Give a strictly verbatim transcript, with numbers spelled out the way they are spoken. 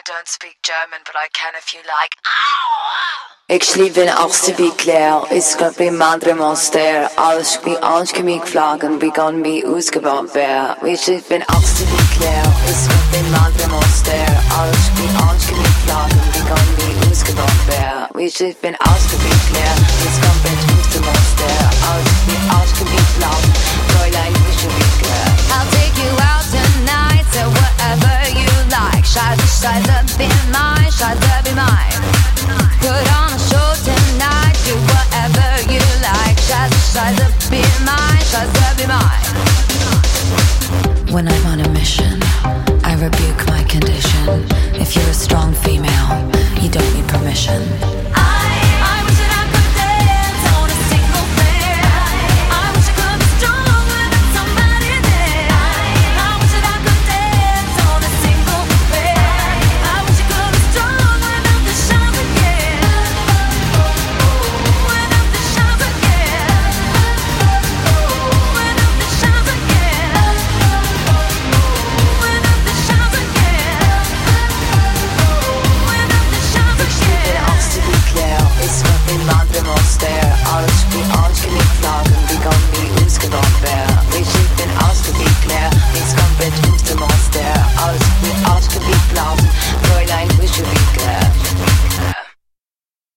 don't speak German, but I can if you like. Ik sliep in Amsterdam Claire, is got bij Madre Monster. Alles wie ons gemik vlaggen, we gaan bij uitgebouwd weer. We sliep in Amsterdam Claire, is got bij Madre Monster. Alles wie ons gemik vlaggen, we gaan bij uitgebouwd weer. We sliep in Amsterdam Claire, is got bij Madre Monster. Alles wie ons gemik vlaggen, Fräulein, we sliep Claire. I'll take you out tonight, so whatever you like. Scheiße, Scheiße, be mine, Scheiße, be mine.